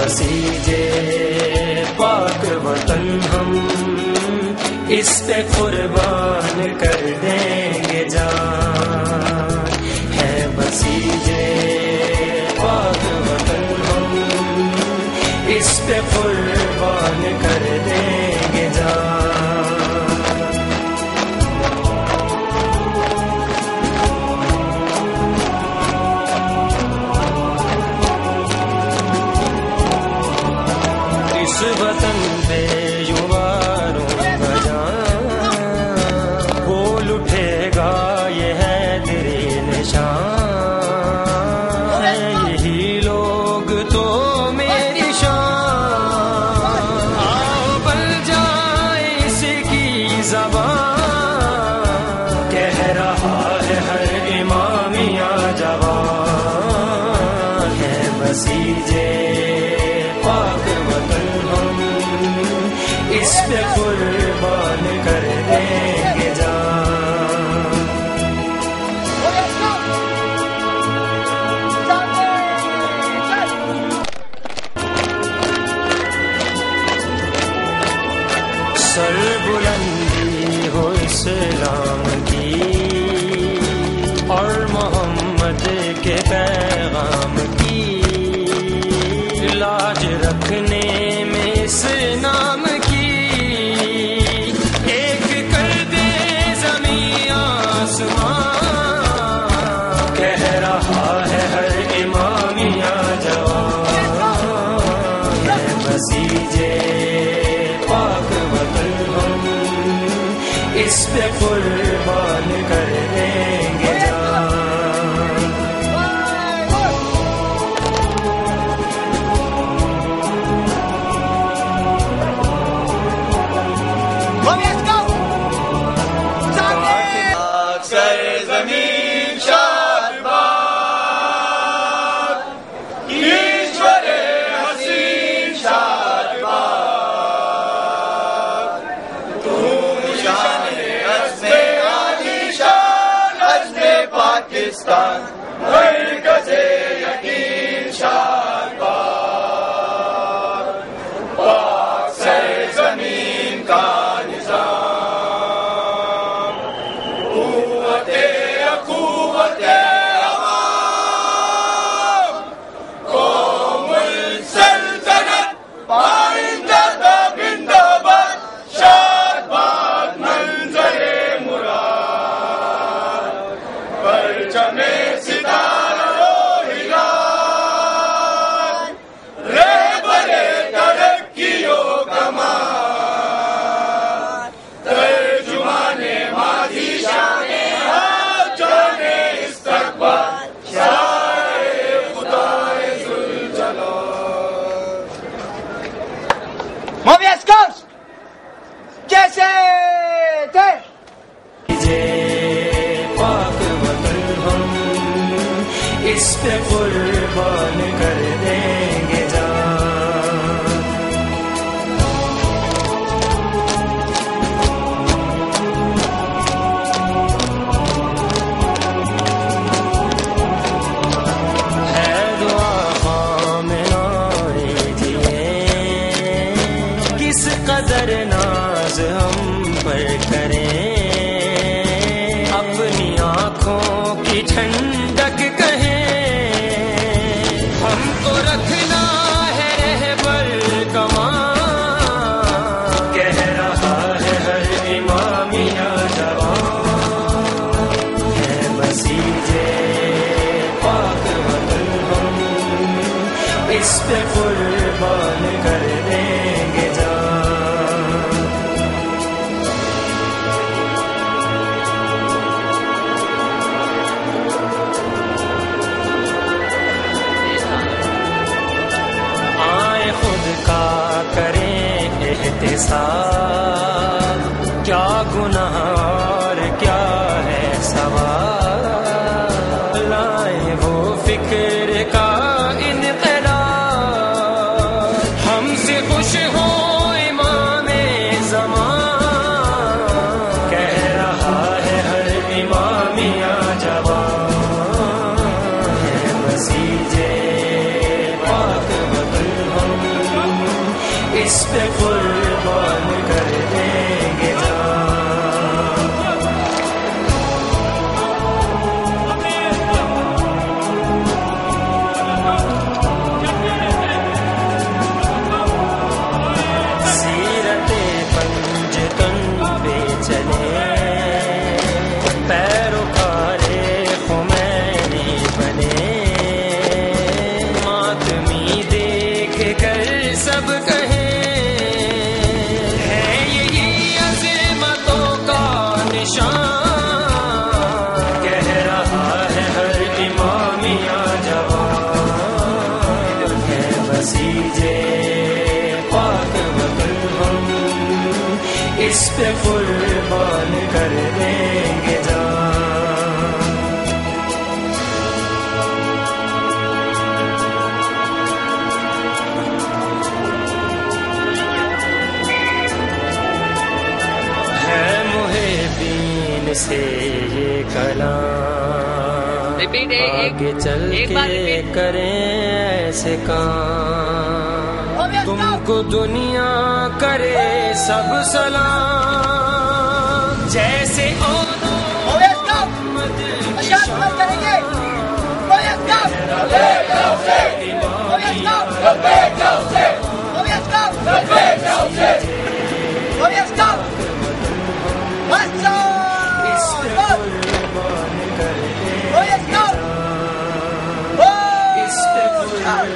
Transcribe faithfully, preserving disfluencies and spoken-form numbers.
بسیجے پاک وطن ہم اس پہ قربان کر دیں گے جان، ہے بسیجے پاک وطن ہم اس پہ قربان کر دیں گے جان۔ اس وطن پہ یواروں کا جان بول اٹھے گا، یہ ہے تیرے نشان، یہی لوگ تو میری شان، آؤ بل جائے اس کی زبان، کہہ رہا ہے ہر امامیہ جوان، ہے بسیجے پاک وطن ہم اس پہ قربان کر دیں گے جان۔ سر بلندی ہو اسلام کی اور محمد کے پیغام کی، لاج رکھنے میں اس نام کی، ایک کر دے زمین آسمان، کہہ رہا ہے ہر امامیہ جوان، ہے بسیجے پاک وطن ہم اس پہ قربان کر دیں گے جان۔ پاکستان مرکز یقین شاد باد، پاک سر زمین کا نظام، قوت قوت عوام، قوم السلطنت پائندہ زندہ باد، شاد باد منظر مراد، پرچم ستارہ و ہلال، رہبر ترقی و کمال، ترجمان ماضی شان حال جان استقبال، شاعر خدائے ذوالجلال۔ مووی اسکارس کیسے تھے؟ پاک وطن ہم اس پہ قربان کر دیں گے جان۔ ہے دعا خامنۂ دیے کس قدر ناز ہم پر کریں، اپنی آنکھوں کی ٹھنڈک کہیں، ہم کو رکھنا ہے رہبر کمان، کہہ رہا ہے ہر امامیہ جوان، ہے بسیجے پاک وطن ہم اس پہ قربان کر دیں گے جان۔ خود کا کریں احتساب، کیا گناہ اور کیا ہے ثواب، لائیں وہ فکر کا انقلاب، ہم سے خوش ہو امام زمان، کہہ رہا ہے ہر امامیہ جوان، ہے بسیجے پاک وطن ہم اس پہ قربان کر دیں گے جان. سیرت پنجتن پہ چلے پیروکار خمینی بنے ماتمی دیکھ کر سب کہیں ہے یہی عظمتوں کا نشان. کہہ رہا ہے ہر امامیہ جوان ہے بسیجے پاک وطن ہم اس پہ قربان کر دیں گے جان. ہے محبین سے یہ کلام آگے چل کے کریں ایسے کام تم کو دنیا کرے سب سلام جیسے محمد کی شان.